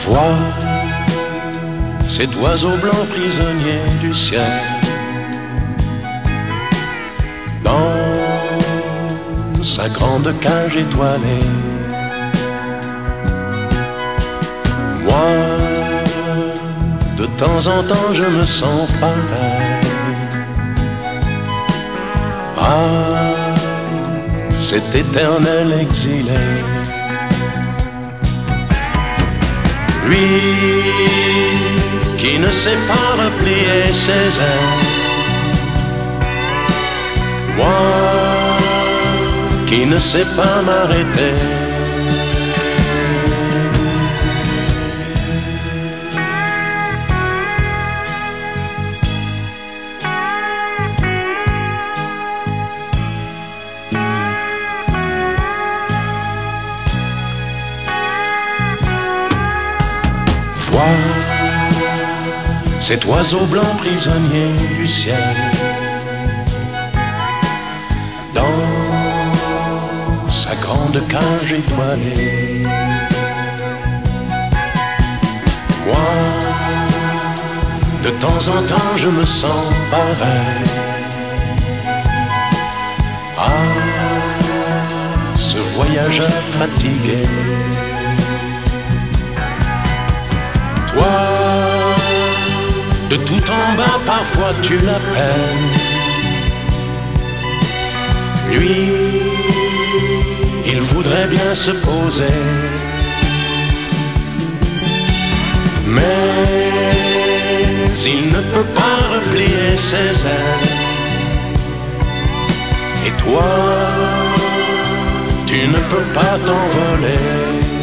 Vois cet oiseau blanc prisonnier du ciel dans sa grande cage étoilée. Moi, de temps en temps, je me sens pareil à cet éternel exilé. Lui qui ne sait pas replier ses ailes, moi qui ne sais pas m'arrêter. Vois cet oiseau blanc prisonnier du ciel dans sa grande cage étoilée. Moi, de temps en temps, je me sens pareil à ce voyageur fatigué. Toi, de tout en bas, parfois tu l'appelles. Lui, il voudrait bien se poser, mais il ne peut pas replier ses ailes. Et toi, tu ne peux pas t'envoler.